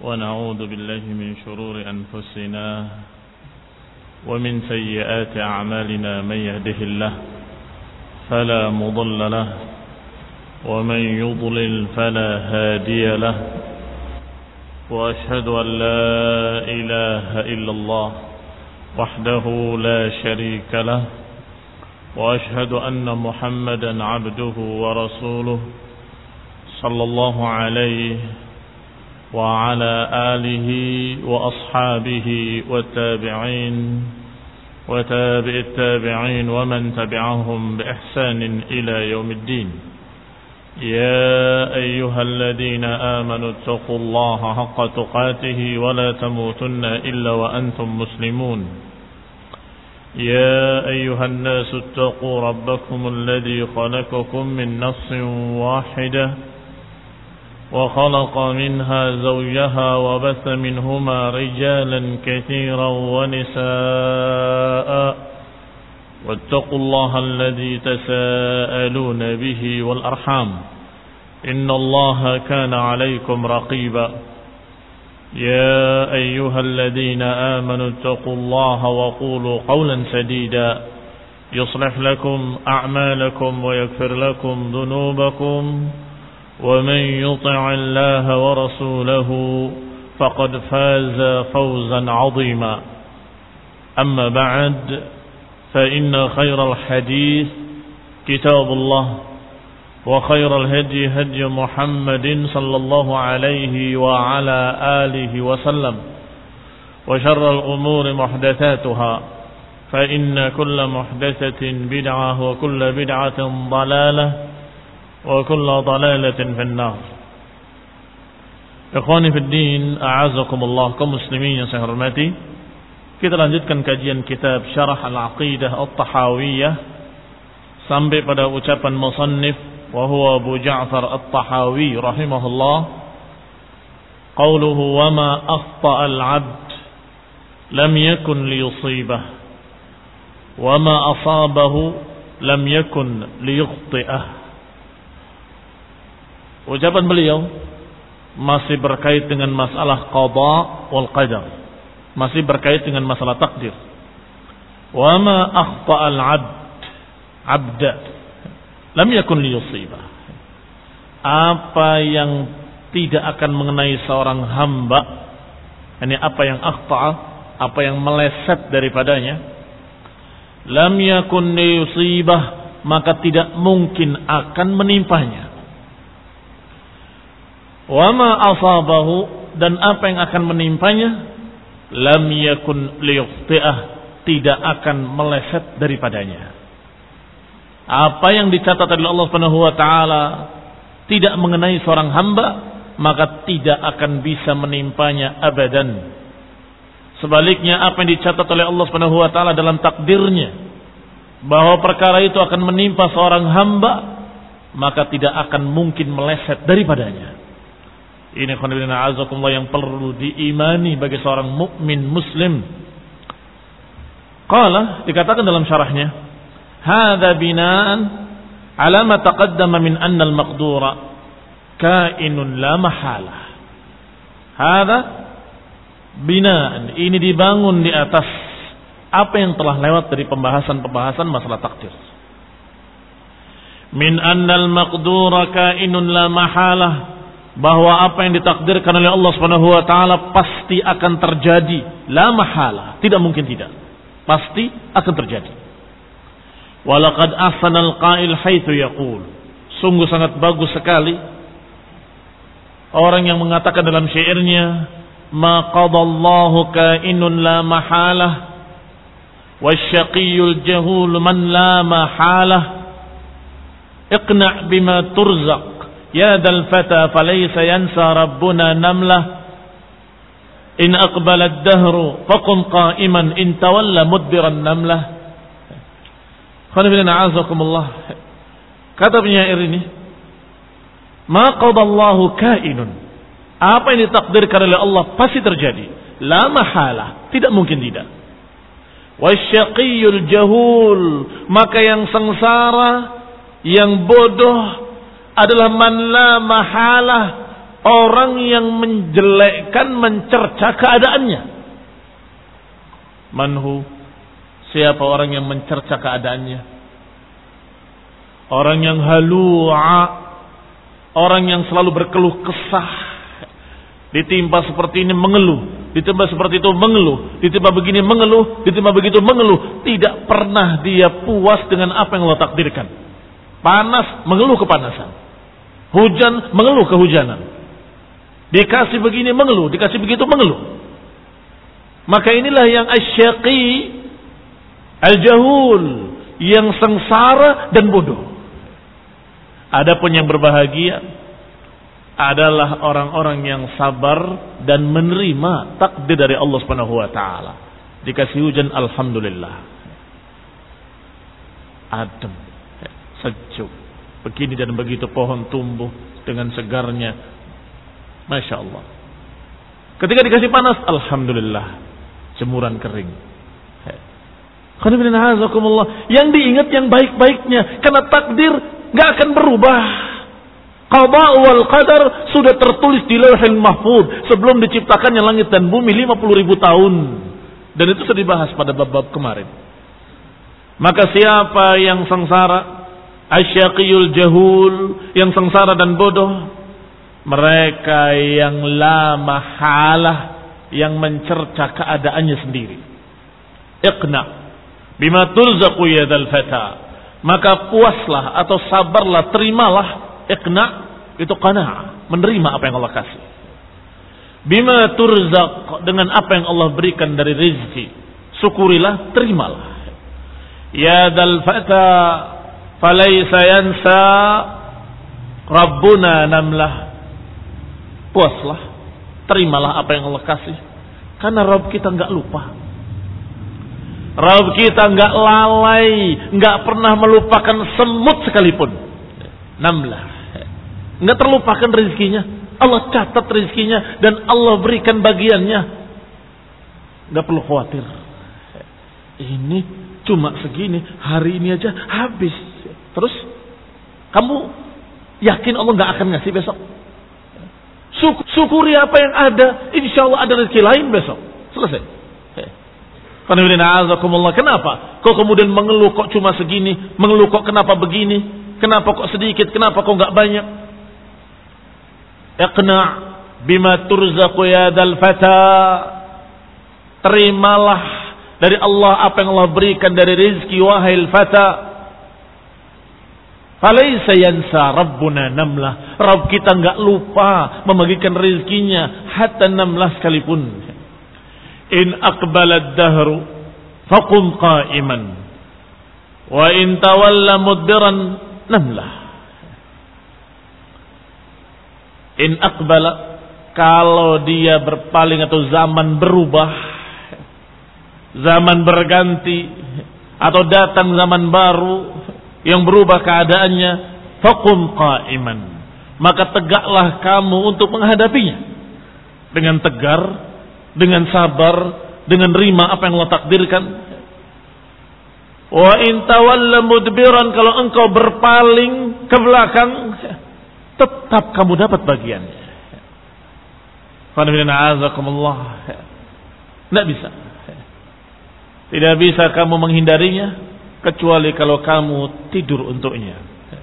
ونعوذ بالله من شرور أنفسنا ومن سيئات أعمالنا من يهده الله فلا مضل له ومن يضلل فلا هادي له وأشهد أن لا إله إلا الله وحده لا شريك له وأشهد أن محمدا عبده ورسوله صلى الله عليه وعلى آله وأصحابه والتابعين وتابع التابعين ومن تبعهم بإحسان إلى يوم الدين. يا أيها الذين آمنوا اتقوا الله حق تقاته ولا تموتن إلا وأنتم مسلمون. يا أيها الناس اتقوا ربكم الذي خلقكم من نفس واحدة وخلق منها زوجها وبث منهما رجالا كثيرا ونساء واتقوا الله الذي تساءلون به والأرحام إن الله كان عليكم رقيبا. يا أيها الذين آمنوا اتقوا الله وقولوا قولا سديدا يصلح لكم أعمالكم ويغفر لكم ذنوبكم ومن يطع الله ورسوله فقد فاز فوزا عظيما. أما بعد فإن خير الحديث كتاب الله وخير الهدي هدي محمد صلى الله عليه وعلى آله وسلم وشر الأمور محدثاتها فإن كل محدثة بدعة وكل بدعة ضلالة وكل ضلالة في النار. Ikhwani fid din, a'azakumullah, kaum muslimin yang saya hormati. Kita lanjutkan kajian kitab Syarah Al-Aqidah At-Tahawiyah sampai pada ucapan musannif wa huwa Abu Ja'far At-Tahawi rahimahullah, qauluhu wa ma akhta'a al-'abd lam yakun liyusibah wa ma asabahu lam yakun liyukhti'ah. Ucapan beliau masih berkait dengan masalah qada wal qadar, masih berkait dengan masalah takdir. Wa ma akhta'al 'abda lam yakun liyusibah. Apa yang tidak akan mengenai seorang hamba, ini apa yang akhta'a, apa yang meleset daripadanya, lam yakun liyusibah, maka tidak mungkin akan menimpanya. Wa ma asabahu, dan apa yang akan menimpanya, lam yakun liyukhti'ah, tidak akan meleset daripadanya. Apa yang dicatat oleh Allah Subhanahu wa taala tidak mengenai seorang hamba, maka tidak akan bisa menimpanya abadan. Sebaliknya, apa yang dicatat oleh Allah Subhanahu wa taala dalam takdirnya bahwa perkara itu akan menimpa seorang hamba, maka tidak akan mungkin meleset daripadanya. Ini khonibina azakumullah yang perlu diimani bagi seorang mukmin muslim. Qala, dikatakan dalam syarahnya, hadza binaan ala ma taqaddama min anna al-maqdura kainun la mahalah. Hadza binaan, ini dibangun di atas apa yang telah lewat dari pembahasan-pembahasan masalah takdir. Min anna al-maqdura kainun la mahalah, bahwa apa yang ditakdirkan oleh Allah Subhanahu wa taala pasti akan terjadi, la mahala, tidak mungkin tidak, pasti akan terjadi. Walaqad ahsana al-qail haitsu yaqul, sungguh sangat bagus sekali orang yang mengatakan dalam syairnya, ma qadallahu kainun la mahalah wasyaqiyyul jahul man la mahalah iqna' bima turzaq ya dal fata falaysa yansa rabbuna namlah in aqbala ad-dahru faqum qa'iman in tawalla mudbiran namlah. Khonibina a'azakumullah, kata penyair ini, ma qadallahu kainun, apa yang ditakdirkan oleh Allah pasti terjadi, la mahalah, tidak mungkin tidak. Wasyaqiyul jahul, maka yang sengsara, yang bodoh adalah man la mahalah, orang yang menjelekkan, mencerca keadaannya. Manhu, siapa orang yang mencerca keadaannya? Orang yang halu'a, orang yang selalu berkeluh kesah. Ditimpa seperti ini mengeluh, ditimpa seperti itu mengeluh, ditimpa begini mengeluh, ditimpa begitu mengeluh. Tidak pernah dia puas dengan apa yang Allah takdirkan. Panas, mengeluh kepanasan. Hujan, mengeluh kehujanan. Dikasih begini mengeluh, dikasih begitu mengeluh. Maka inilah yang asyaqi, al-jahul, yang sengsara dan bodoh. Adapun yang berbahagia adalah orang-orang yang sabar dan menerima takdir dari Allah Subhanahu wa taala. Dikasih hujan, alhamdulillah. Adem, sejuk. Begini dan begitu pohon tumbuh dengan segarnya. Masya Allah. Ketika dikasih panas, alhamdulillah. Jemuran kering. Yang diingat yang baik-baiknya. Karena takdir gak akan berubah. Qada wal qadar sudah tertulis di Lauhul Mahfuz sebelum diciptakannya langit dan bumi 50.000 tahun. Dan itu sudah dibahas pada bab-bab kemarin. Maka siapa yang sengsara, asyaqiyul jahul, yang sengsara dan bodoh, mereka yang la mahalah, yang mencerca keadaannya sendiri. Iqna bima turzaqu yadal fata. Maka puaslah atau sabarlah, terimalah. Iqna itu qanaah, menerima apa yang Allah kasih. Bima turzaq, dengan apa yang Allah berikan dari rezeki, syukurilah, terimalah. Ya dal fata falaysa yansa rabbuna namlah. Puaslah, terimalah apa yang Allah kasih, karena Rabb kita enggak lupa. Rabb kita enggak lalai, enggak pernah melupakan semut sekalipun. Namlah, enggak terlupakan rezekinya. Allah catat rezekinya dan Allah berikan bagiannya. Enggak perlu khawatir. Ini cuma segini, hari ini aja habis. Terus kamu yakin Allah enggak akan ngasih besok? Syukuri apa yang ada, insya Allah ada rezeki lain besok. Selesai. Kenapa? Kok kemudian mengeluh kok cuma segini? Mengeluh kok kenapa begini? Kenapa kok sedikit? Kenapa kok enggak banyak? Iqna' bima turzaqu yadal fata. Terimalah dari Allah apa yang Allah berikan dari rezeki, wahai al-fata. Falaysa yansa rabbuna namlah. Rabb kita enggak lupa membagikan rezekinya hatta namlah sekalipun. In aqbala ad-dahru faqum qa'iman wa in tawalla mudbiran namlah. In aqbala, kalau dia berpaling atau zaman berubah, zaman berganti atau datang zaman baru yang berubah keadaannya, faqum qa'iman, maka tegaklah kamu untuk menghadapinya dengan tegar, dengan sabar, dengan rima apa yang Allah takdirkan. Wa in tawalla mudbiran, kalau engkau berpaling ke belakang, tetap kamu dapat bagiannya. Tidak bisa. Tidak bisa kamu menghindarinya kecuali kalau kamu tidur untuknya.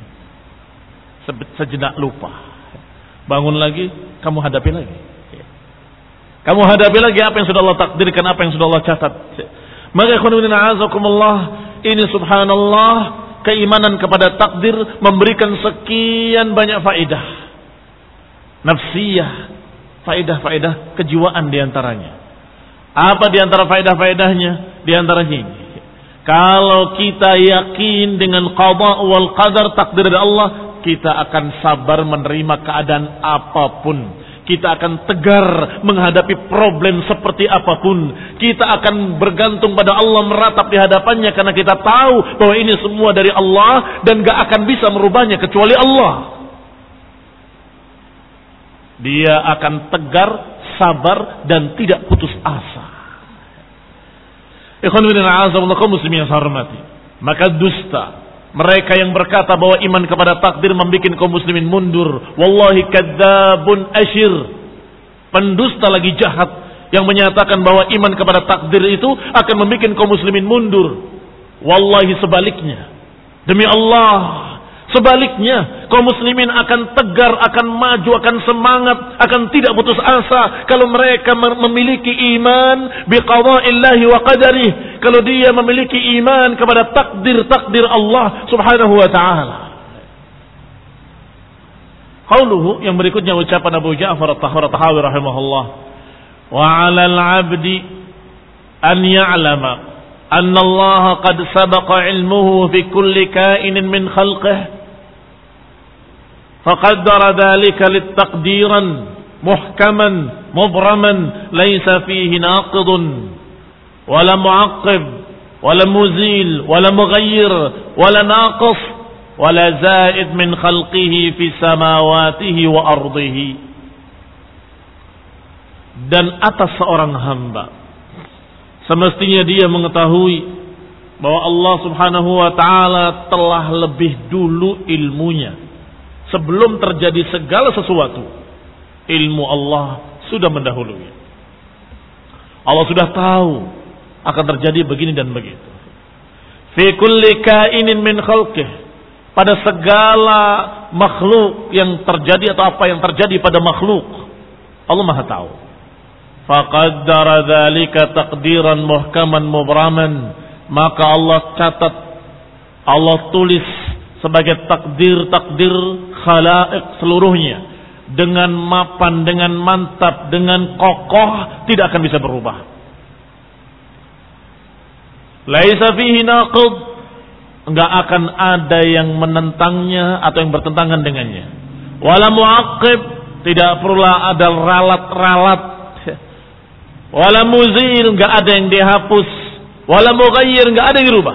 Sejenak lupa, bangun lagi, kamu hadapi lagi. Kamu hadapi lagi apa yang sudah Allah takdirkan, apa yang sudah Allah catat. Maka ini subhanallah, keimanan kepada takdir memberikan sekian banyak faedah nafsiyah, faedah-faedah kejiwaan diantaranya. Apa diantara faedah-faedahnya? Diantaranya ini, kalau kita yakin dengan qada wal qadar, takdir dari Allah, kita akan sabar menerima keadaan apapun. Kita akan tegar menghadapi problem seperti apapun. Kita akan bergantung pada Allah, meratap di hadapannya, karena kita tahu bahwa ini semua dari Allah dan gak akan bisa merubahnya kecuali Allah. Dia akan tegar, sabar, dan tidak putus asa. Ikhwan fillah, a'azakumullah, kaum muslimin yang saya hormati. Maka dusta Mereka yang berkata bahwa iman kepada takdir membuat kaum muslimin mundur, wallahi kadzabun asyir. Pendusta lagi jahat yang menyatakan bahwa iman kepada takdir itu akan membuat kaum muslimin mundur. Wallahi sebaliknya. Demi Allah, sebaliknya, kaum muslimin akan tegar, akan maju, akan semangat, akan tidak putus asa kalau mereka memiliki iman biqadha'illahi wa qadarih, kalau dia memiliki iman kepada takdir Allah Subhanahu wa taala. Qauluhu, yang berikutnya ucapan Abu Ja'far At-Tahawi rahimahullah, wa 'alal 'abdi an ya'lama anna Allah qad sabaqa 'ilmuhu fi kulli ka'inin min khalqihi فقدر ذلك للتقديرا محكما مبرما ليس فيه ناقض ولا معقب ولا مزيل ولا مغير ولا ناقص ولا زائد من خلقه في سماواته وأرضه. Dan atas seorang hamba semestinya dia mengetahui bahwa Allah Subhanahu wa taala telah lebih dulu ilmunya. Sebelum terjadi segala sesuatu, ilmu Allah sudah mendahului. Allah sudah tahu akan terjadi begini dan begitu. Fi kulli kainin min khalqih, pada segala makhluk yang terjadi atau apa yang terjadi pada makhluk, Allah Maha tahu. Faqaddara dzalika taqdiran muhkaman mubraman, maka Allah catat, Allah tulis sebagai takdir khalaik seluruhnya dengan mapan, dengan mantap, dengan kokoh, tidak akan bisa berubah. Laisa fihi naqid, enggak akan ada yang menentangnya atau yang bertentangan dengannya. Wala muaqib, tidak perlu ada ralat-ralat. Wala muzil, enggak ada yang dihapus. Wala mughayyir, enggak ada yang dirubah.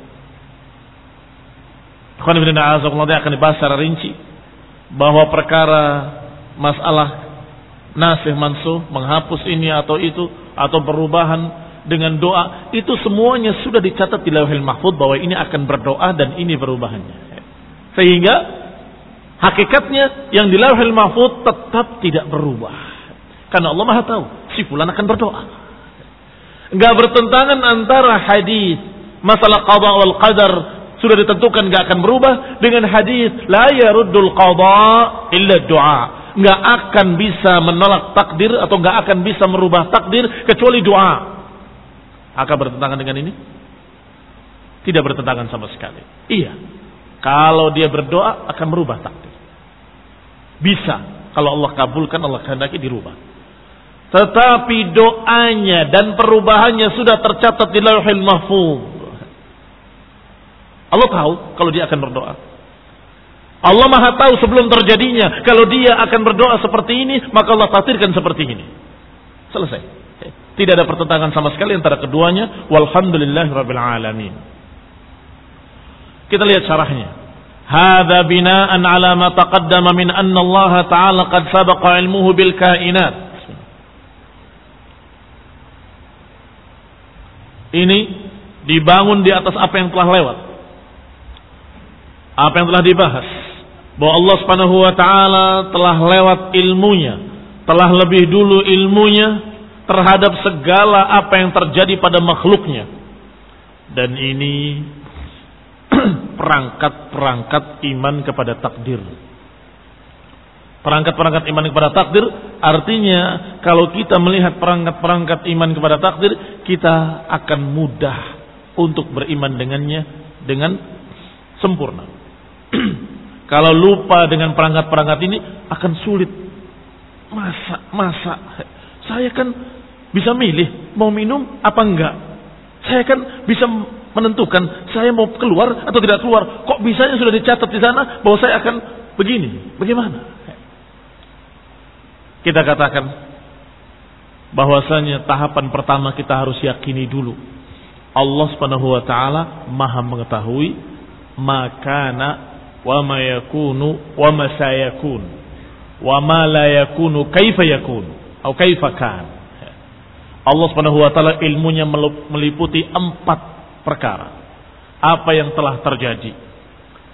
Dia akan dibahas secara rinci bahwa perkara masalah nasih mansuh, menghapus ini atau itu, atau perubahan dengan doa, itu semuanya sudah dicatat di Lauhul Mahfuz bahwa ini akan berdoa dan ini perubahannya. Sehingga hakikatnya yang di Lauhul Mahfuz tetap tidak berubah. Karena Allah Maha tahu si fulan akan berdoa. Enggak bertentangan antara hadis masalah qada wal qadar sudah ditentukan enggak akan berubah dengan hadis la yaruddul qada illa du'a. Enggak akan bisa menolak takdir atau enggak akan bisa merubah takdir kecuali doa. Akan bertentangan dengan ini? Tidak bertentangan sama sekali. Iya. Kalau dia berdoa akan merubah takdir. Bisa. Kalau Allah kabulkan, Allah kehendaki dirubah. Tetapi doanya dan perubahannya sudah tercatat di Lauhul Mahfuz. Allah tahu kalau dia akan berdoa. Allah Maha tahu sebelum terjadinya kalau dia akan berdoa seperti ini, maka Allah takdirkan seperti ini. Selesai. Tidak ada pertentangan sama sekali antara keduanya. Walhamdulillahirabbil alamin. Kita lihat syarahnya. Hadza bina'an 'ala ma taqaddama min anna Allah ta'ala qad sabaqa 'ilmuhu bil kainat. Ini dibangun di atas apa yang telah lewat. Apa yang telah dibahas, bahwa Allah Subhanahu wa taala telah lewat ilmunya, telah lebih dulu ilmunya terhadap segala apa yang terjadi pada makhluknya. Dan ini perangkat-perangkat iman kepada takdir. Perangkat-perangkat iman kepada takdir artinya kalau kita melihat perangkat-perangkat iman kepada takdir, kita akan mudah untuk beriman dengannya dengan sempurna. Kalau lupa dengan perangkat-perangkat ini akan sulit. Masa saya kan bisa milih mau minum apa enggak. Saya kan bisa menentukan saya mau keluar atau tidak keluar. Kok bisanya sudah dicatat di sana bahwa saya akan begini? Bagaimana? Kita katakan bahwasanya tahapan pertama kita harus yakini dulu Allah Subhanahu wa taala Maha mengetahui makana wa ma yakunu wa ma sayakun wa ma la yakunu kaifa yakun atau kaifa kan. Allah Subhanahu wa taala ilmunya meliputi 4 perkara. Apa yang telah terjadi,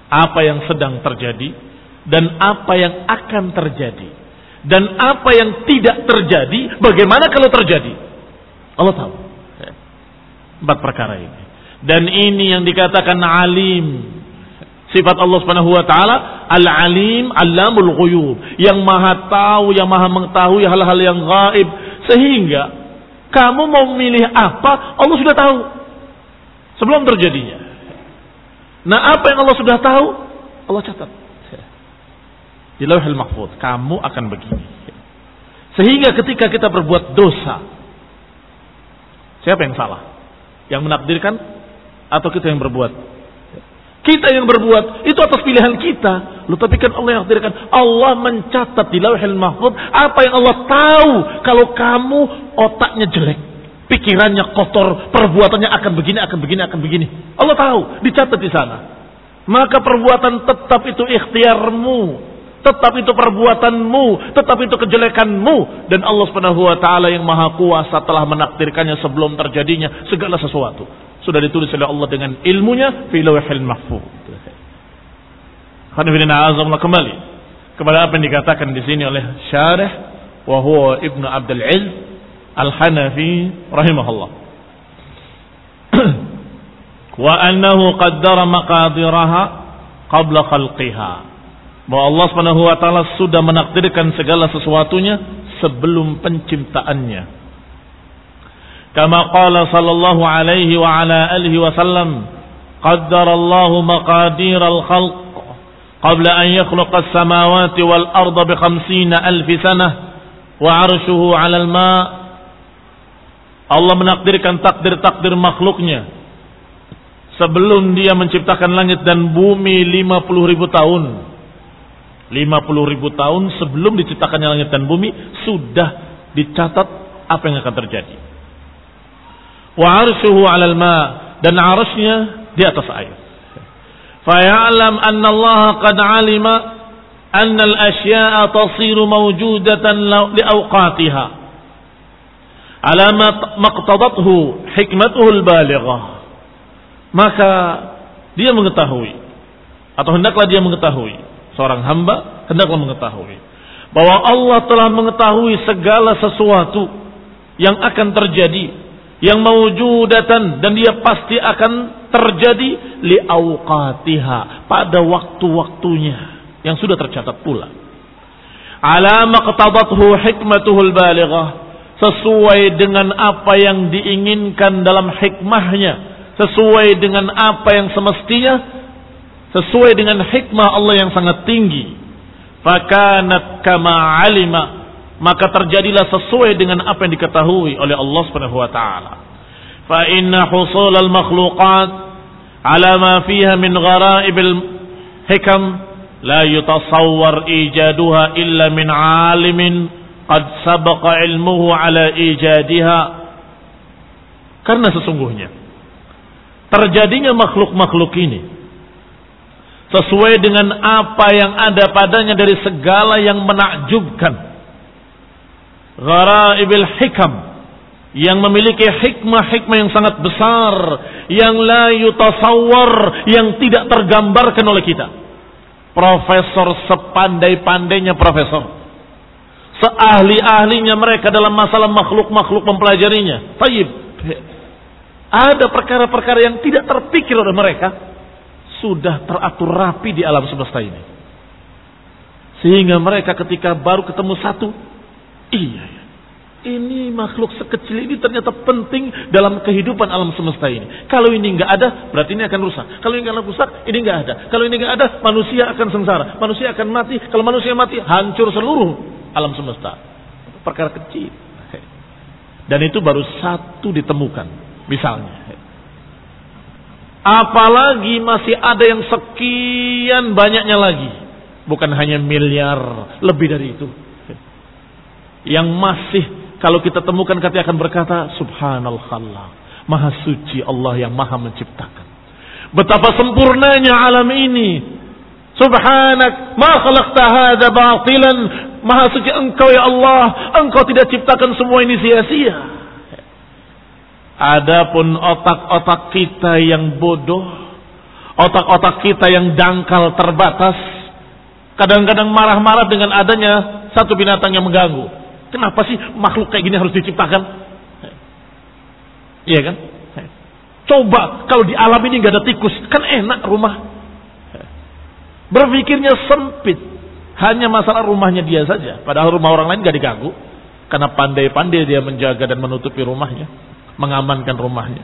apa yang sedang terjadi dan apa yang akan terjadi dan apa yang tidak terjadi, bagaimana kalau terjadi. Allah tahu. 4 perkara ini. Dan ini yang dikatakan alim. Sifat Allah Subhanahu wa taala Al-Alim, Allamul Ghuyub, yang Maha tahu, yang Maha mengetahui hal-hal yang gaib, sehingga kamu mau memilih apa, Allah sudah tahu sebelum terjadinya. Nah, apa yang Allah sudah tahu, Allah catat di Lauhul Mahfuz, kamu akan begini. Sehingga ketika kita berbuat dosa, siapa yang salah? Yang menakdirkan atau kita yang berbuat? Kita yang berbuat, itu atas pilihan kita. Loh, tapi kan Allah yang takdirkan. Allah mencatat di Lauhul Mahfuz apa yang Allah tahu. Kalau kamu otaknya jelek, pikirannya kotor, perbuatannya akan begini, akan begini, akan begini. Allah tahu, dicatat di sana. Maka perbuatan tetap itu ikhtiarmu, tetap itu perbuatanmu, tetap itu kejelekanmu. Dan Allah Subhanahu wa taala yang Maha Kuasa telah menakdirkannya sebelum terjadinya segala sesuatu. Sudah ditulis oleh Allah dengan ilmunya fi Lauhil Mahfuz. Kembali kepada apa yang dikatakan di sini oleh syarih wa huwa Ibnu Abdul Izz Al-Hanafi rahimahullah. Wa annahu qaddara maqadiraha qabla khalqiha. Bahwa Allah Subhanahu wa taala sudah menakdirkan segala sesuatunya sebelum penciptaannya. Kama qala sallallahu alaihi wa ala alihi wasallam, qaddarallahu maqadiral khalq qabla an yakhluqa as-samawati wal arda bi 50,000 sanah wa 'arshuhu 'alal ma'. Allah menakdirkan takdir-takdir makhluknya sebelum dia menciptakan langit dan bumi 50.000 tahun. 50.000 tahun sebelum diciptakannya langit dan bumi sudah dicatat apa yang akan terjadi. Wa 'arshuhu 'alal ma', dan 'arasy-nya di atas air. Fa ya'lam anna Allah qad 'alima anna al-asya'a tasiru mawjudatan li awqatiha 'ala ma maqtadathu hikmatuhu al-balighah. Maka dia mengetahui, atau hendaklah dia mengetahui, seorang hamba hendaklah mengetahui bahwa Allah telah mengetahui segala sesuatu yang akan terjadi, yang mawjudatan, dan dia pasti akan terjadi li awqatiha, pada waktu-waktunya yang sudah tercatat pula. Ala maqtadathu hikmatuhul balighah, sesuai dengan apa yang diinginkan dalam hikmahnya, sesuai dengan apa yang semestinya, sesuai dengan hikmah Allah yang sangat tinggi. Fakanat kama alima, maka terjadilah sesuai dengan apa yang diketahui oleh Allah Subhanahu wa taala. Fa inna husul al-makhluqat ala ma fiha min ghara'ibil hikam la yutasawwar ijaduha illa min 'alimin qad sabaqa ilmuhu ala ijadiha. Karena sesungguhnya terjadinya makhluk-makhluk ini sesuai dengan apa yang ada padanya dari segala yang menakjubkan, ghara'ibil hikam, yang memiliki hikmah-hikmah yang sangat besar, yang la yutasawwar, yang tidak tergambarkan oleh kita. Profesor sepandai-pandainya profesor, seahli-ahlinya mereka dalam masalah makhluk-makhluk mempelajarinya, tayyib, ada perkara-perkara yang tidak terpikir oleh mereka sudah teratur rapi di alam semesta ini, sehingga mereka ketika baru ketemu satu, iya, ini makhluk sekecil ini ternyata penting dalam kehidupan alam semesta ini. Kalau ini nggak ada, berarti ini akan rusak. Kalau ini nggak rusak, ini nggak ada. Kalau ini nggak ada, manusia akan sengsara. Manusia akan mati. Kalau manusia mati, hancur seluruh alam semesta. Perkara kecil. Dan itu baru satu ditemukan, misalnya. Apalagi masih ada yang sekian banyaknya lagi. Bukan hanya miliar, lebih dari itu. Yang masih kalau kita temukan kita akan berkata subhanallah, maha suci Allah yang maha menciptakan. Betapa sempurnanya alam ini. Subhanak ma khalaqta hadza batilan, maha suci engkau ya Allah, engkau tidak ciptakan semua ini sia-sia. Adapun otak-otak kita yang bodoh, Otak-otak kita yang dangkal terbatas, kadang-kadang marah-marah dengan adanya satu binatang yang mengganggu. Kenapa sih makhluk kayak gini harus diciptakan? Iya kan? Coba kalau di alam ini nggak ada tikus, kan enak rumah. Berpikirnya sempit, hanya masalah rumahnya dia saja. Padahal rumah orang lain nggak diganggu, karena pandai-pandai dia menjaga dan menutupi rumahnya, mengamankan rumahnya.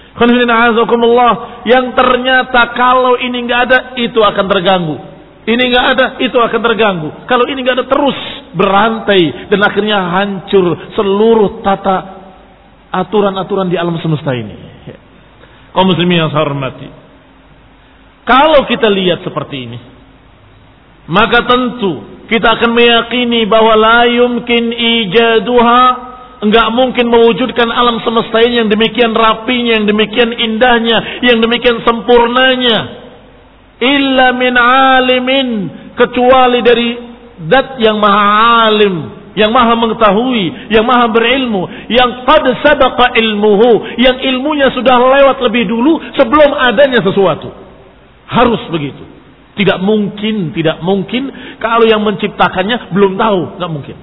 Yang ternyata kalau ini nggak ada, itu akan terganggu. Ini nggak ada, itu akan terganggu. Kalau ini nggak ada, terus berantai dan akhirnya hancur seluruh tata aturan-aturan di alam semesta ini. Kaum muslimin yang saya hormati, kalau kita lihat seperti ini, maka tentu kita akan meyakini bahwa la yumkin ijaduha, enggak mungkin mewujudkan alam semesta ini yang demikian rapinya, yang demikian indahnya, yang demikian sempurnanya, illa min alimin, kecuali dari zat yang maha alim, yang maha mengetahui, yang maha berilmu, yang qad sabaqa ilmuhu, yang ilmunya sudah lewat lebih dulu sebelum adanya sesuatu. Harus begitu. Tidak mungkin kalau yang menciptakannya belum tahu, enggak mungkin.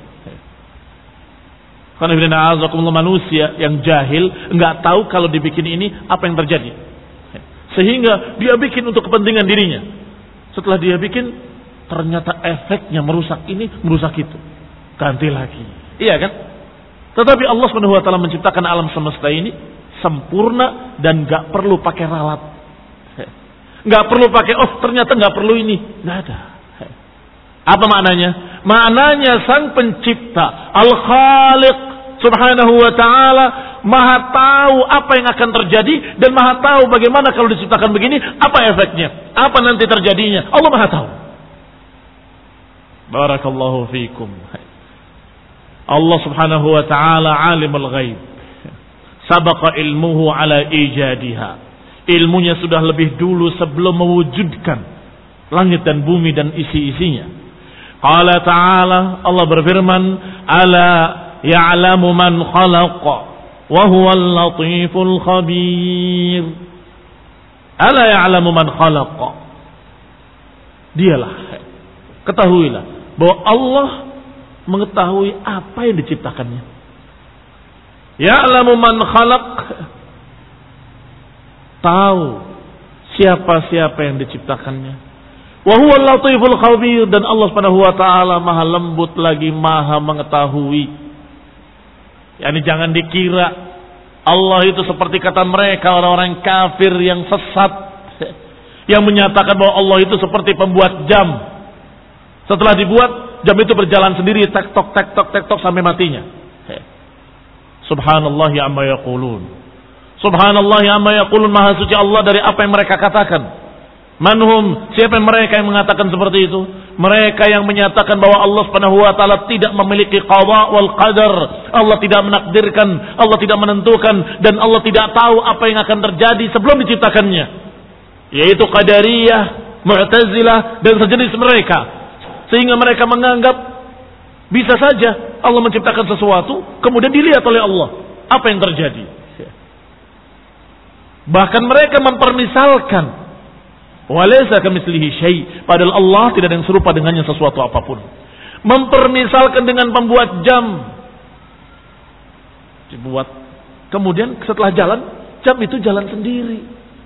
Karena manusia yang jahil enggak tahu kalau dibikin ini apa yang terjadi. Sehingga dia bikin untuk kepentingan dirinya. Setelah dia bikin, ternyata efeknya merusak ini, merusak itu. Ganti lagi. Iya kan? Tetapi Allah Subhanahu wa taala menciptakan alam semesta ini sempurna dan enggak perlu pakai ralat. Enggak perlu pakai ternyata enggak perlu ini. Enggak ada. Apa maknanya? Maknanya sang pencipta, Al-Khaliq Subhanahu wa taala maha tahu apa yang akan terjadi dan maha tahu bagaimana kalau diciptakan begini, apa efeknya, apa nanti terjadinya. Allah maha tahu. Barakallahu fiikum. Allah Subhanahu wa taala alimul ghaib. Sabaqa ilmuhu ala ijadiha. Ilmunya sudah lebih dulu sebelum mewujudkan langit dan bumi dan isi-isinya. Qala ta'ala, Allah berfirman, ala ya'lamu man khalaqa wa huwal latiful khabir. Ala ya'lamu man khalaqa. Dialah, ketahuilah bahwa Allah mengetahui apa yang diciptakannya. Ya'lamu man khalaq, tahu siapa-siapa yang diciptakannya. Wa huwal latiful khabir, dan Allah Subhanahu wa taala maha lembut lagi maha mengetahui. Yani jangan dikira Allah itu seperti kata mereka orang-orang kafir yang sesat, yang menyatakan bahwa Allah itu seperti pembuat jam. Setelah dibuat, jam itu berjalan sendiri tek tok sampai matinya. Subhanallah amma yaqulun. Subhanallah amma yaqulun, maha suci Allah dari apa yang mereka katakan. Manhum, siapa mereka yang mengatakan seperti itu? Mereka yang menyatakan bahwa Allah Subhanahu wa taala tidak memiliki qada wal qadar. Allah tidak menakdirkan, Allah tidak menentukan, dan Allah tidak tahu apa yang akan terjadi sebelum diciptakannya. Yaitu Qadariyah, Mu'tazilah dan sejenis mereka. Sehingga mereka menganggap bisa saja Allah menciptakan sesuatu kemudian dilihat oleh Allah apa yang terjadi. Bahkan mereka mempermisalkan walaysa kamitslihi syai', padahal Allah tidak ada yang serupa dengannya sesuatu apapun. Mempermisalkan dengan pembuat jam, dibuat, kemudian setelah jalan, jam itu jalan sendiri.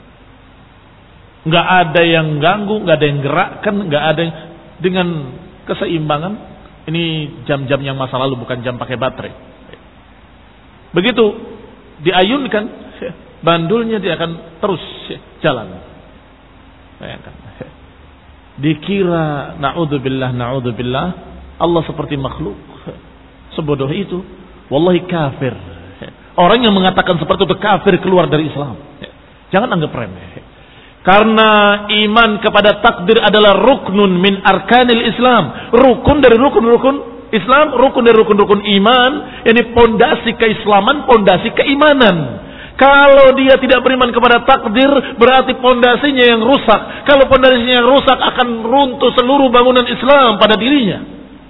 Nggak ada yang ganggu, nggak ada yang gerakkan, nggak ada yang, dengan keseimbangan. Ini jam-jam yang masa lalu, bukan jam pakai baterai. Begitu diayunkan bandulnya, dia akan terus jalan. Bayangkan. Dikira na'udzubillah Allah seperti makhluk. Sebodoh itu. Wallahi kafir. Orang yang mengatakan seperti itu kafir, keluar dari Islam. Jangan anggap remeh. Karena iman kepada takdir adalah ruknun min arkanil Islam. Rukun dari rukun-rukun Islam, rukun dari rukun-rukun iman. Ini pondasi keislaman, pondasi keimanan. Kalau dia tidak beriman kepada takdir, berarti pondasinya yang rusak. Kalau pondasinya yang rusak, akan runtuh seluruh bangunan Islam pada dirinya.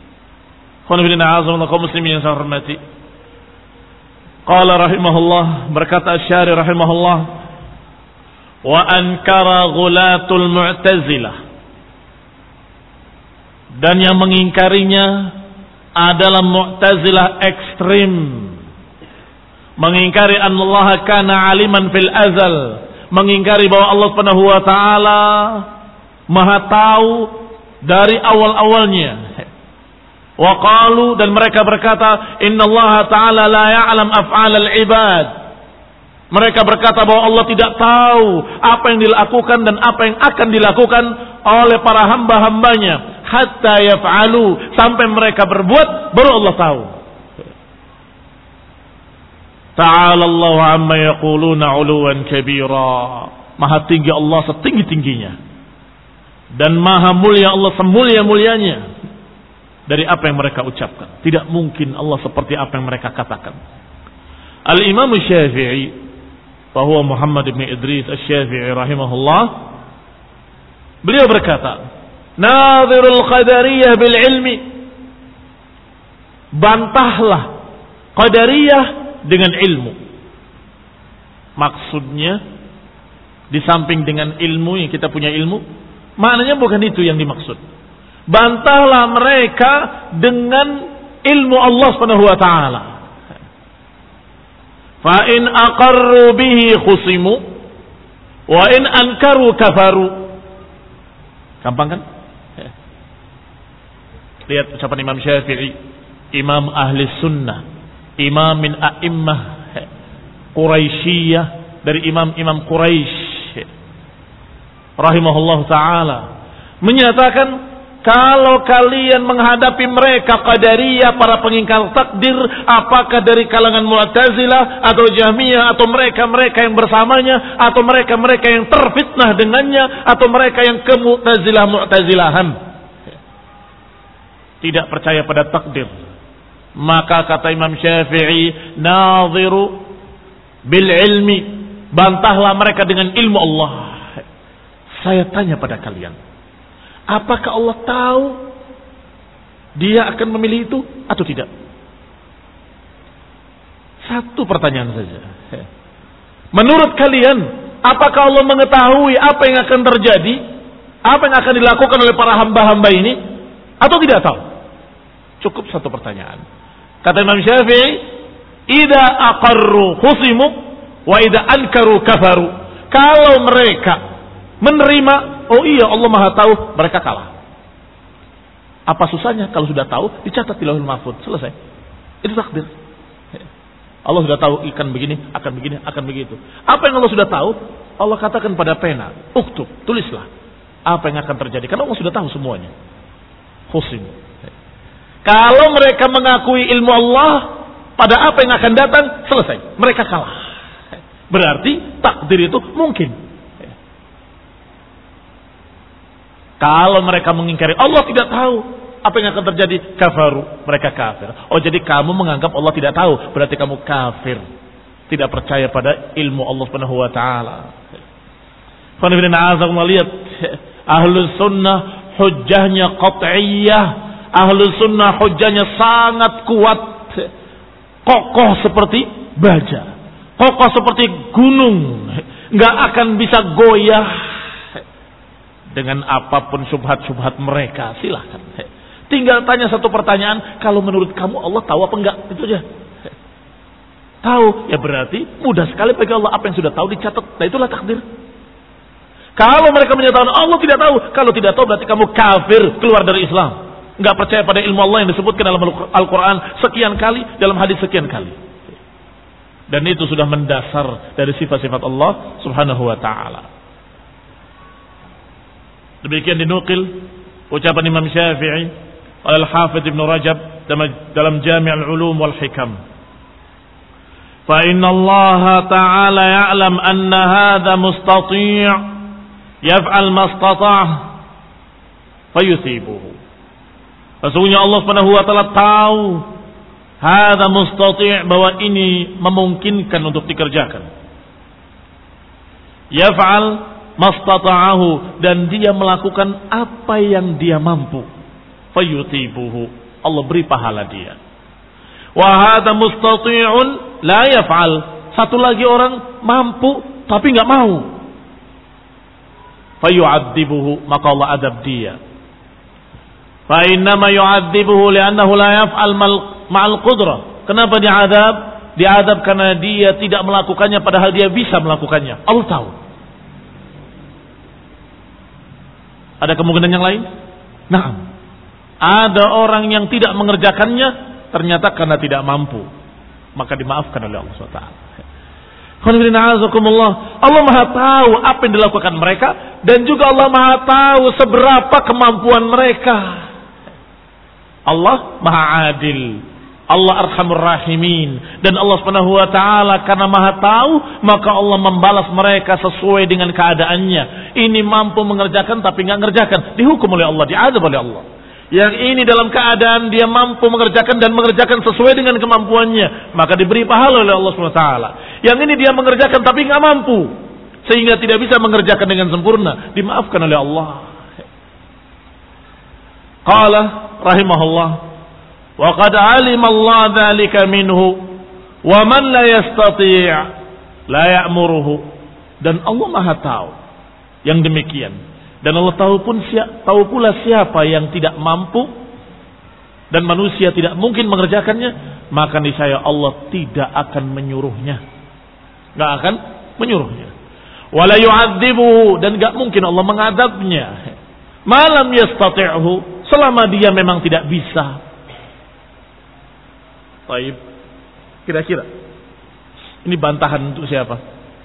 Kaum muslimin yang saya hormati. Qala rahimahullah, berkata Asy-Syari rahimahullah, wa ankara ghulatul mu'tazilah, dan yang mengingkarinya adalah mu'tazilah ekstrim, mengingkari annallaha kana aliman fil azal, mengingkari bahwa Allah Subhanahu wa taala Maha tahu dari awal-awalnya. Wa qalu, dan mereka berkata, innallaha ta'ala la ya'lam af'alal ibad. Mereka berkata bahwa Allah tidak tahu apa yang dilakukan dan apa yang akan dilakukan oleh para hamba-hambanya, hatta yaf'alu, sampai mereka berbuat baru Allah tahu. Ta'ala Allahu amma yaquluna 'uluwan kabira. Maha tinggi Allah setinggi-tingginya, dan maha mulia Allah semulia-mulianya dari apa yang mereka ucapkan. Tidak mungkin Allah seperti apa yang mereka katakan. Al-Imam Syafi'i, bahwa Muhammad bin Idris Asy-Syafi'i rahimahullah, beliau berkata, nadhirul qadariyah bil ilmi, bantahlah qadariyah dengan ilmu. Maksudnya, di samping dengan ilmu, yang kita punya ilmu, maknanya bukan itu yang dimaksud. Bantahlah mereka dengan ilmu Allah Subhanahu wa taala. Fa in aqarru bihi khusimu wa in ankaru kafaru. Gampang kan? Lihat ucapan Imam Syafi'i, imam ahli sunnah, imam min a'immah Quraisyiyah, dari imam-imam Quraisy rahimahullah taala, menyatakan, kalau kalian menghadapi mereka Qadariyah, para pengingkar takdir, apakah dari kalangan Mu'tazilah atau Jahmiyah, atau mereka-mereka yang bersamanya, atau mereka-mereka yang terfitnah dengannya, atau mereka yang ke Mu'tazilahan, tidak percaya pada takdir, maka kata Imam Syafi'i, nadhiru bil ilmi, bantahlah mereka dengan ilmu Allah. Saya tanya pada kalian, apakah Allah tahu dia akan memilih itu atau tidak? Satu pertanyaan saja. Menurut kalian, apakah Allah mengetahui apa yang akan terjadi, apa yang akan dilakukan oleh para hamba-hamba ini, atau tidak tahu? Cukup satu pertanyaan. Kata Imam Syafi'i, idza aqarru khusimu wa idza ankaru kafaru. Kalau mereka menerima, oh iya Allah Maha tahu, mereka kalah. Apa susahnya kalau sudah tahu, dicatat di Lauhul Mahfuz, selesai. Itu takdir. Allah sudah tahu ikan begini, akan begitu. Apa yang Allah sudah tahu, Allah katakan pada pena, uktub, tulislah apa yang akan terjadi, karena Allah sudah tahu semuanya. Khusim. Kalau mereka mengakui ilmu Allah pada apa yang akan datang, selesai, mereka kalah. Berarti takdir itu mungkin. Kalau mereka mengingkari Allah tidak tahu apa yang akan terjadi, kafaru, mereka kafir. Oh, jadi kamu menganggap Allah tidak tahu, berarti kamu kafir, tidak percaya pada ilmu Allah Subhanahu wa taala. Lihat, ahlus sunnah hujjahnya qat'iyah, ahlus sunnah hujjahnya sangat kuat, kokoh seperti baja, kokoh seperti gunung, nggak akan bisa goyah dengan apapun syubhat-syubhat mereka. Silahkan, tinggal tanya satu pertanyaan, kalau menurut kamu Allah tahu apa enggak, itu aja. Tahu, ya berarti mudah sekali bagi Allah, apa yang sudah tahu dicatat. Nah, itulah takdir. Kalau mereka menyatakan Allah tidak tahu, kalau tidak tahu berarti kamu kafir, keluar dari Islam, enggak percaya pada ilmu Allah yang disebutkan dalam Al-Quran sekian kali, dalam hadis sekian kali. Dan itu sudah mendasar dari sifat-sifat Allah Subhanahu wa taala. Demikian dinukil ucapan Imam Syafi'i Al-Hafidh Ibn Rajab dalam Jami' al-Ulum wal Hikam. Fa inna Allah ta'ala ya'lam anna hadha mustati' yaf'al ma istata' fayusibuhu. Sesungguhnya Allah Subhanahu wa taala tahu hadza mustati', bahwa ini memungkinkan untuk dikerjakan. Yaf'al mastata'ahu, dan dia melakukan apa yang dia mampu. Fayutibuhu, Allah beri pahala dia. Wa hadza mustati'un la yaf'al, satu lagi orang mampu tapi enggak mau. fayu'adzibuhu, maka Allah adab dia. Fa innama yu'adzibuhu li'annahu la yaf'al ma'al qudrah. Kenapa diadab? Diadab karena dia tidak melakukannya padahal dia bisa melakukannya. Allah tahu. Ada kemungkinan yang lain? Nah, ada orang yang tidak mengerjakannya ternyata karena tidak mampu, maka dimaafkan oleh Allah SWT. Allah Maha tahu apa yang dilakukan mereka, dan juga Allah Maha tahu seberapa kemampuan mereka. Allah Maha Adil, Allah Arhamur Rahimin, dan Allah Subhanahu wa taala karena Maha tahu, maka Allah membalas mereka sesuai dengan keadaannya. Ini mampu mengerjakan tapi enggak mengerjakan, dihukum oleh Allah, diadab oleh Allah. Yang ini dalam keadaan dia mampu mengerjakan dan mengerjakan sesuai dengan kemampuannya, maka diberi pahala oleh Allah Subhanahu wa taala. Yang ini dia mengerjakan tapi enggak mampu, sehingga tidak bisa mengerjakan dengan sempurna, dimaafkan oleh Allah. Qala rahimahullah, wa qad 'alima Allah dzalika minhu wa man la yastati' la ya'muruhu. Dan Allah Maha tahu yang demikian, dan Allah tahu pula siapa yang tidak mampu dan manusia tidak mungkin mengerjakannya, maka niscaya Allah tidak akan menyuruhnya, enggak akan menyuruhnya. Wala yu'adzibuhu, dan enggak mungkin Allah mengadabnya malam yastati'hu, selama dia memang tidak bisa. Baik, kira-kira ini bantahan untuk siapa?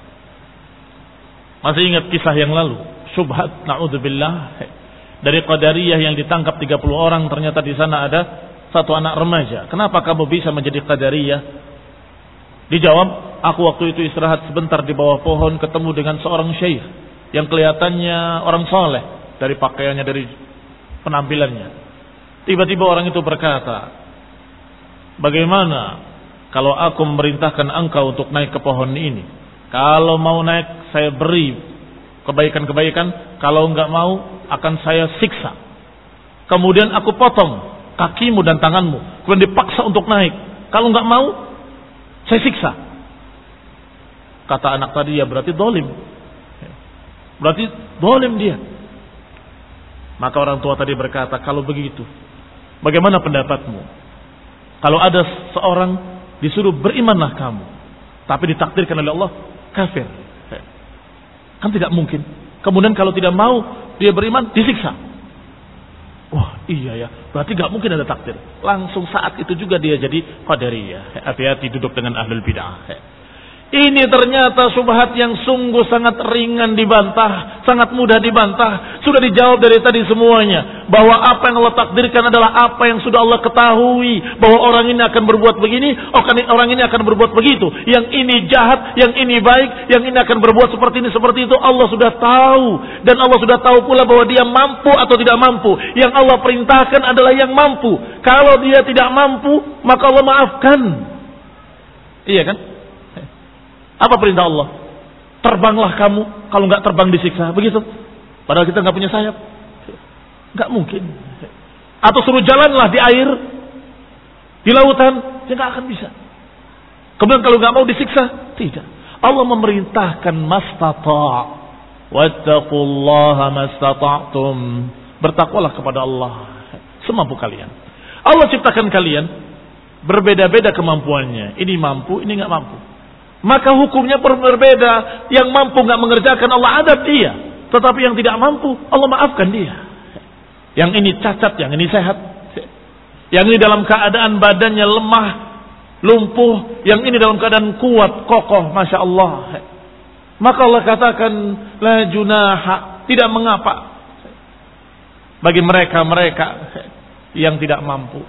Masih ingat kisah yang lalu, syubhat na'udzubillah dari Qadariyah yang ditangkap 30 orang, ternyata di sana ada satu anak remaja. Kenapa kamu bisa menjadi Qadariyah? Dijawab, aku waktu itu istirahat sebentar di bawah pohon, ketemu dengan seorang syekh yang kelihatannya orang soleh dari pakaiannya, dari penampilannya. Tiba-tiba orang itu berkata, bagaimana kalau aku memerintahkan engkau untuk naik ke pohon ini? Kalau mau naik saya beri kebaikan-kebaikan, kalau enggak mau akan saya siksa. Kemudian aku potong kakimu dan tanganmu, kemudian dipaksa untuk naik. Kalau enggak mau saya siksa. Kata anak tadi, ya berarti zalim. Berarti zalim dia. Maka orang tua tadi berkata, kalau begitu bagaimana pendapatmu? Kalau ada seorang disuruh berimanlah kamu, tapi ditakdirkan oleh Allah kafir, kan tidak mungkin. Kemudian kalau tidak mau dia beriman, disiksa. Wah iya ya, berarti gak mungkin ada takdir. Langsung saat itu juga dia jadi Qadariyah. Hati-hati duduk dengan ahlul bid'ah. Ini ternyata syubhat yang sungguh sangat ringan dibantah, sangat mudah dibantah. Sudah dijawab dari tadi semuanya, bahwa apa yang Allah takdirkan adalah apa yang sudah Allah ketahui, bahwa orang ini akan berbuat begini, orang ini akan berbuat begitu, yang ini jahat, yang ini baik, yang ini akan berbuat seperti ini, seperti itu. Allah sudah tahu, dan Allah sudah tahu pula bahwa dia mampu atau tidak mampu. Yang Allah perintahkan adalah yang mampu. Kalau dia tidak mampu, maka Allah maafkan. Iya kan? Apa perintah Allah? Terbanglah kamu, kalau enggak terbang disiksa. Begitu. Padahal kita enggak punya sayap. Enggak mungkin. Atau suruh jalanlah di air, di lautan, ya enggak akan bisa. Kemudian kalau enggak mau disiksa, tidak. Allah memerintahkan mastata'. Wattaqullaha mastata'tum. Bertakwalah kepada Allah semampu kalian. Allah ciptakan kalian berbeda-beda kemampuannya. Ini mampu, ini enggak mampu. Maka hukumnya berbeda. Yang mampu nggak mengerjakan, Allah adab dia. Tetapi yang tidak mampu, Allah maafkan dia. Yang ini cacat, yang ini sehat. Yang ini dalam keadaan badannya lemah, lumpuh. Yang ini dalam keadaan kuat, kokoh, Masya Allah. Maka Allah katakan, la junaha, tidak mengapa bagi mereka-mereka yang tidak mampu.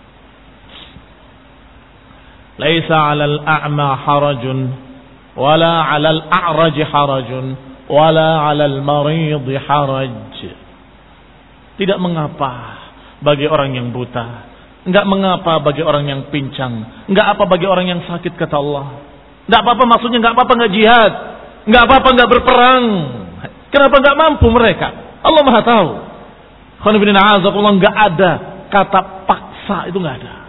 Laisa 'alal a'ma harajun wala 'alal a'raj harajun wala 'alal marid haraj. Tidak mengapa bagi orang yang buta, enggak mengapa bagi orang yang pincang, enggak apa bagi orang yang sakit, kata Allah. Enggak apa-apa, maksudnya enggak apa-apa enggak jihad, enggak apa-apa enggak berperang. Kenapa enggak mampu mereka? Allah Maha tahu. Enggak ada kata paksa, itu enggak ada.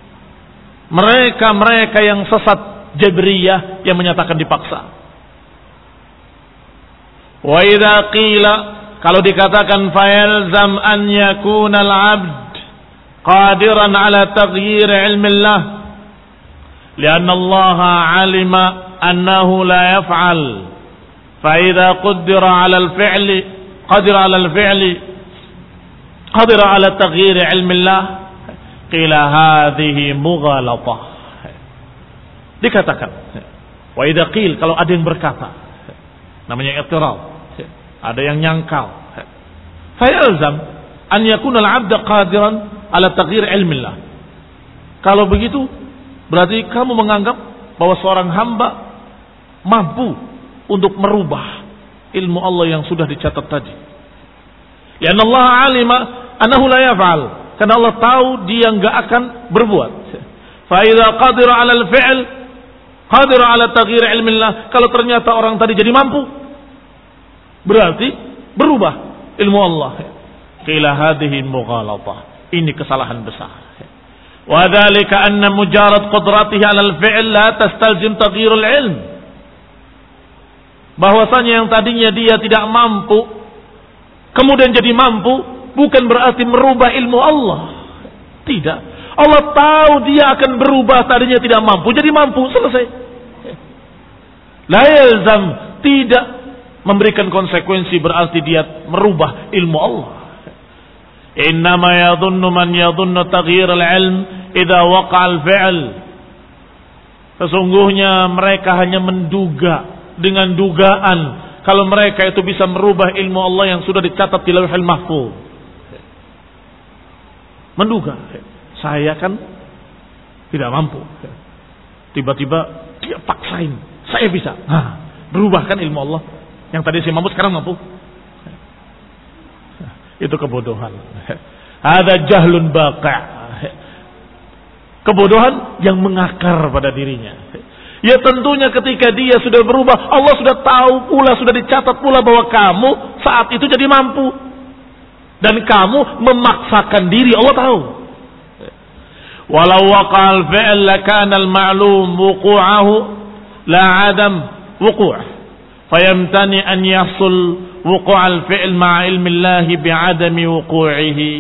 Mereka yang sesat Jabriyah yang menyatakan dipaksa. Wa idza qila, kalau dikatakan fayalzam an yakuna al-'abd qadiran ala taghyir ilmi Allah lianna Allah 'alima annahu la yaf'al fa idza qaddara 'ala al-fi'li qadira 'ala al-fi'li qadira 'ala taghyir ilmi Allah qila hadhihi mughalatah. Dikatakan wa idza qil, kalau ada yang berkata, namanya i'tirad, ada yang nyangkal, fayalzam an yakuna al-'abd qadiran ala taghyir ilmi Allah. Kalau begitu berarti kamu menganggap bahwa seorang hamba mampu untuk merubah ilmu Allah yang sudah dicatat tadi. Ya Allah alima annahu la yaf'al, karena Allah tahu dia enggak akan berbuat. Fa idza qadira 'ala al-fi'l qadira 'ala taghyir ilmi Allah, kalau ternyata orang tadi jadi mampu, berarti berubah ilmu Allah. Qila hadhihi mughalatah, ini kesalahan besar. Wa dzalika anna mujarad qudratihi 'ala al-fi'l la tastalzim taghyir al-ilm. Bahwasanya yang tadinya dia tidak mampu kemudian jadi mampu bukan berarti merubah ilmu Allah. Tidak. Allah tahu dia akan berubah, tadinya tidak mampu jadi mampu, selesai. La yalzam, tidak memberikan konsekuensi berarti dia merubah ilmu Allah. Innama yadhunnu man yadhunnu taghyir al-ilm idza waqa'a al-fi'l. Sesungguhnya mereka hanya menduga dengan dugaan kalau mereka itu bisa merubah ilmu Allah yang sudah dicatat di Lauhul Mahfuz. Menduga, saya kan tidak mampu. Tiba-tiba dia paksain, saya bisa. Berubahkan ilmu Allah. Yang tadi saya mampu sekarang mampu. Itu kebodohan. Ada jahlun baqi'. Kebodohan yang mengakar pada dirinya. Ya tentunya ketika dia sudah berubah, Allah sudah tahu pula, sudah dicatat pula bahwa kamu saat itu jadi mampu. Dan kamu memaksakan diri, Allah tahu. Walau waqa'al fi'l lakana al-ma'lum wuqu'ahu la 'adam wuqu'. Fayamtani an yahsul wuqu'al fi'l ma'a ilmi Allah bi'adami wuqu'ihi.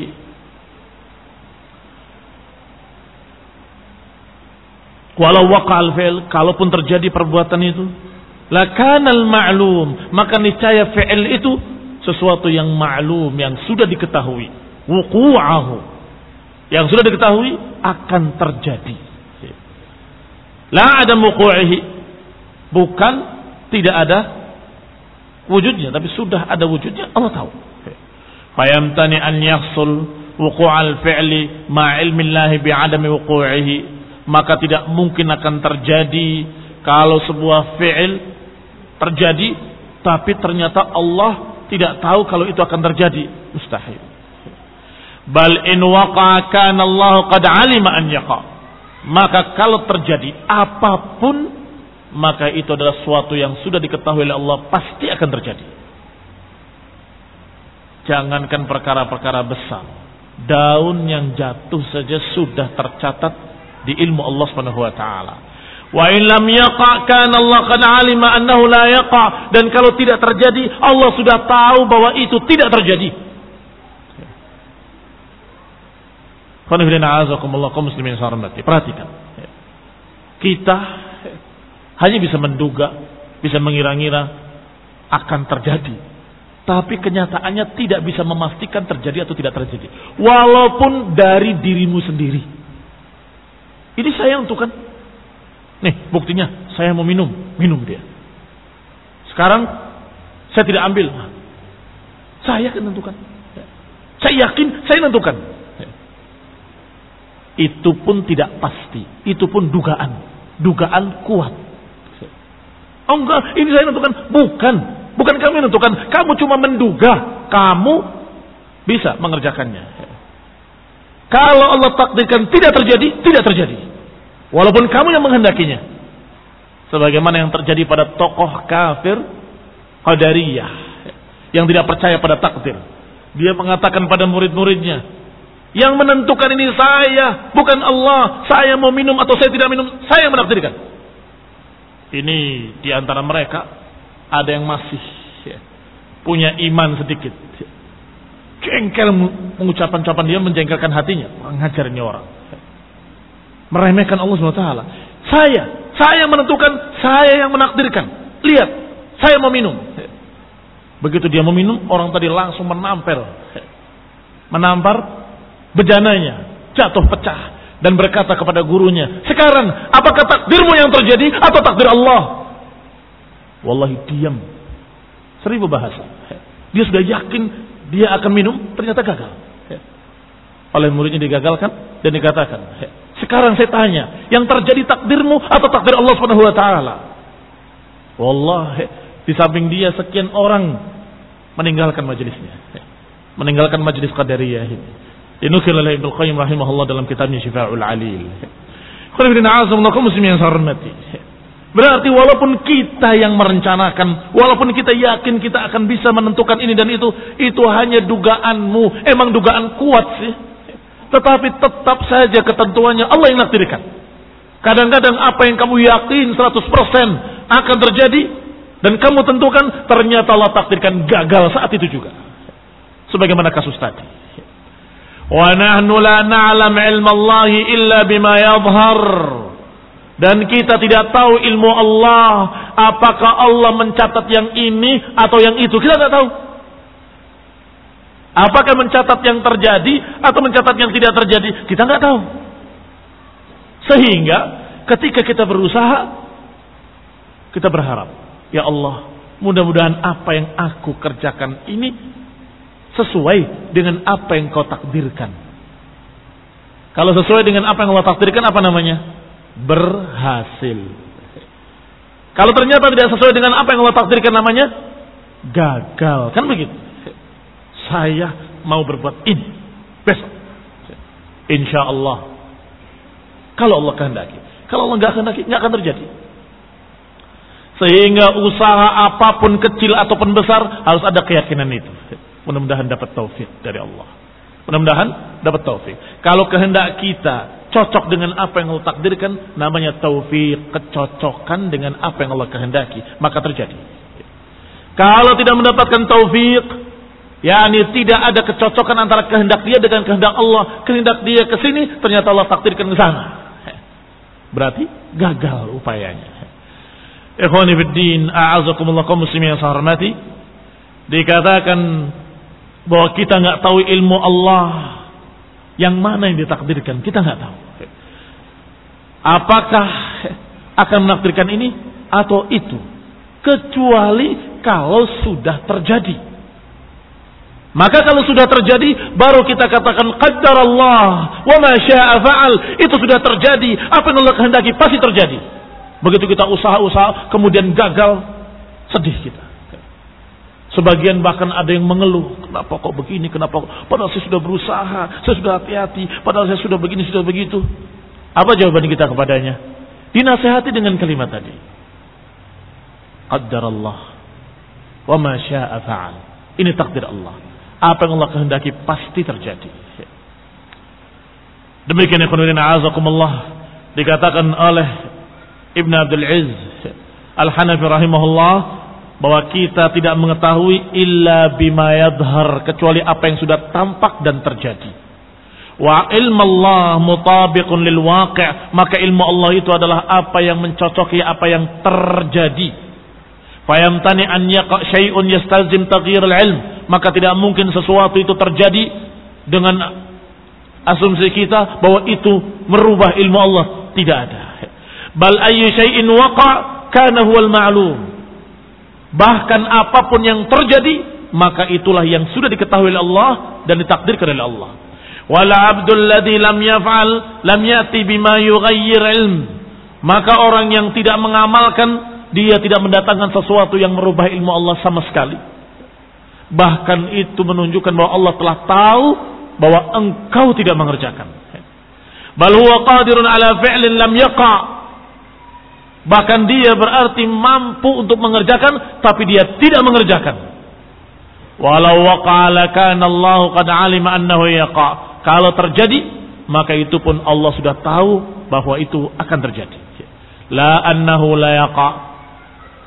Walau waqa'al fi'l, kalaupun terjadi perbuatan itu, lakanal ma'lum, maka niscaya fi'il itu sesuatu yang ma'lum, yang sudah diketahui. Wuqu'ahu, yang sudah diketahui akan terjadi. La ada wuqu'ihi, bukan tidak ada wujudnya, tapi sudah ada wujudnya, Allah tahu. Fayamtani an yahsul wuqu'al fi'li ma'ilmi Allah bi'adami wuqu'ihi, maka tidak mungkin akan terjadi kalau sebuah fi'il terjadi tapi ternyata Allah tidak tahu kalau itu akan terjadi, mustahil. Bal in waqa'a kana Allah qad 'alima an yaqa. Maka kalau terjadi apapun, maka itu adalah sesuatu yang sudah diketahui oleh Allah, pasti akan terjadi. Jangankan perkara-perkara besar, daun yang jatuh saja sudah tercatat di ilmu Allah Subhanahu wa taala. Wa in lam yaqa kana Allah qad 'alima annahu la yaqa, dan kalau tidak terjadi Allah sudah tahu bahwa itu tidak terjadi. Kaum muslimin sarmati, perhatikan. Kita hanya bisa menduga, bisa mengira-ngira akan terjadi, tapi kenyataannya tidak bisa memastikan terjadi atau tidak terjadi, walaupun dari dirimu sendiri. Ini saya tentukan. Nih buktinya, saya mau minum dia. Sekarang saya tidak ambil. Saya akan tentukan. Saya yakin, saya tentukan. Itu pun tidak pasti. Itu pun dugaan. Dugaan kuat. Oh enggak, ini saya tentukan. Bukan kamu yang tentukan. Kamu cuma menduga. Kamu bisa mengerjakannya. Kalau Allah takdirkan tidak terjadi, tidak terjadi. Walaupun kamu yang menghendakinya. Sebagaimana yang terjadi pada tokoh kafir Qadariyah yang tidak percaya pada takdir. Dia mengatakan pada murid-muridnya, yang menentukan ini saya, bukan Allah. Saya mau minum atau saya tidak minum, saya yang menakdirkan. Ini di antara mereka ada yang masih punya iman sedikit. Jengkel mengucapkan dia menjengkelkan hatinya. Mengajar ini orang. Meremehkan Allah SWT. Saya menentukan, saya yang menakdirkan. Lihat, saya mau minum. Begitu dia meminum, orang tadi langsung menampar bejananya, jatuh pecah dan berkata kepada gurunya, sekarang apakah takdirmu yang terjadi atau takdir Allah? Wallahi diam. 1000 bahasa. Dia sudah yakin dia akan minum, ternyata gagal. Oleh muridnya digagalkan dan dikatakan, sekarang saya tanya, yang terjadi takdirmu atau takdir Allah Subhanahu wa taala? Wallahi, di samping dia sekian orang meninggalkan majelisnya. Meninggalkan majelis Qadariyah ini. Dinukil oleh Ibnu Qayyim rahimahullah dalam kitabnya Syifa'ul Alil. Berarti walaupun kita yang merencanakan, walaupun kita yakin kita akan bisa menentukan ini dan itu hanya dugaanmu. Emang dugaan kuat sih. Tetapi tetap saja ketentuannya Allah yang nakdirkan. Kadang-kadang apa yang kamu yakin 100% akan terjadi dan kamu tentukan, ternyata Allah takdirkan gagal saat itu juga. Sebagaimana kasus tadi. Wa nahnu la na'lam ilmallahi illa bima yadhhar. Dan kita tidak tahu ilmu Allah, apakah Allah mencatat yang ini atau yang itu. Kita tidak tahu. Apakah mencatat yang terjadi atau mencatat yang tidak terjadi, kita tidak tahu. Sehingga ketika kita berusaha, kita berharap, ya Allah, mudah-mudahan apa yang aku kerjakan ini sesuai dengan apa yang kau takdirkan. Kalau sesuai dengan apa yang Allah takdirkan, apa namanya? Berhasil. Kalau ternyata tidak sesuai dengan apa yang Allah takdirkan, namanya gagal. Kan begitu? Saya mau berbuat ini besok, insya Allah. Kalau Allah kehendaki. Kalau Allah nggak kehendaki, nggak akan terjadi. Sehingga usaha apapun kecil ataupun besar harus ada keyakinan itu. Mudah-mudahan dapat taufik dari Allah. Mudah-mudahan dapat taufik. Kalau kehendak kita cocok dengan apa yang Allah takdirkan, namanya taufik, kecocokan dengan apa yang Allah kehendaki, maka terjadi. Kalau tidak mendapatkan taufik, yakni tidak ada kecocokan antara kehendak dia dengan kehendak Allah, kehendak dia ke sini, ternyata Allah takdirkan ke sana. Berarti gagal upayanya. Ikhwani fiddin, a'azakumullah kaum muslimin yang saya hormati, dikatakan bahwa kita enggak tahu ilmu Allah yang mana yang ditakdirkan, kita enggak tahu. Apakah akan menakdirkan ini atau itu, kecuali kalau sudah terjadi. Maka kalau sudah terjadi, baru kita katakan qaddarallah wa ma syaa fa'al. Itu sudah terjadi, apa yang Allah kehendaki pasti terjadi. Begitu kita usaha-usaha kemudian gagal, sedih kita. Sebagian bahkan ada yang mengeluh, kenapa kok begini, kenapa kok? Padahal saya sudah berusaha, saya sudah hati-hati, padahal saya sudah begini, sudah begitu. Apa jawaban kita kepadanya? Dinasihati dengan kalimat tadi. Qaddarallah wa ma syaa fa'al. Ini takdir Allah. Apa yang Allah kehendaki pasti terjadi. Demikian ikhwanuddin a'azakumullah, dikatakan oleh Ibn Abdul Izz Al-Hanafi rahimahullah bahwa kita tidak mengetahui illa bima yadhhar, kecuali apa yang sudah tampak dan terjadi. Wa ilmallah mutabiqun lil waqi', maka ilmu Allah itu adalah apa yang mencocoki apa yang terjadi. Fayamtani an yaqa syai'un yastalzim taghyir al-ilm, maka tidak mungkin sesuatu itu terjadi dengan asumsi kita bahwa itu merubah ilmu Allah. Tidak ada. Bal ayyu syai'in waqa' kana huwal ma'lum. Bahkan apapun yang terjadi, maka itulah yang sudah diketahui oleh Allah dan ditakdirkan oleh Allah. Wala 'abdul ladzi lam yaf'al lam ya'ti bima yughayyir ilm. Maka orang yang tidak mengamalkan, dia tidak mendatangkan sesuatu yang merubah ilmu Allah sama sekali. Bahkan itu menunjukkan bahwa Allah telah tahu bahwa engkau tidak mengerjakan. Bal huwa qadirun ala fi'lin lam yaqa'. Bahkan dia berarti mampu untuk mengerjakan, tapi dia tidak mengerjakan. Walau waqa'a lakana Allah qad 'alima annahu yaqa'. Kalau terjadi, maka itu pun Allah sudah tahu bahwa itu akan terjadi. La annahu la yaqa'.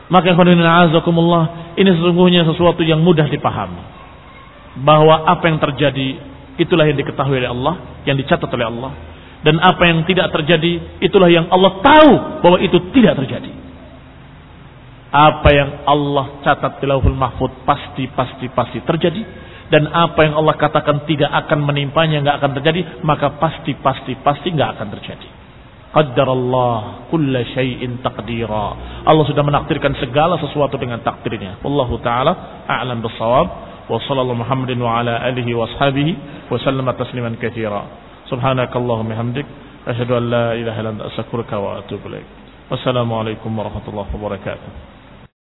Maka azakumullah, ini sesungguhnya sesuatu yang mudah dipahami. Bahwa apa yang terjadi itulah yang diketahui oleh Allah, yang dicatat oleh Allah. Dan apa yang tidak terjadi itulah yang Allah tahu bahwa itu tidak terjadi. Apa yang Allah catat di Lauhul Mahfuz pasti terjadi. Dan apa yang Allah katakan tidak akan menimpanya, nggak akan terjadi, maka pasti nggak akan terjadi. Qaddarallah kulla syai'in taqdira. Allah sudah menakdirkan segala sesuatu dengan takdirnya. Wallahu taala a'lam bissawab. Wa sallallahu Muhammadin wa ala alihi wa ashabihi wa sallama tasliman katsira. Subhanakallahumma hamdik asyhadu an la ilaha illa anta astaghfiruka wa atubu ilaik. Wassalamu alaikum warahmatullahi wabarakatuh.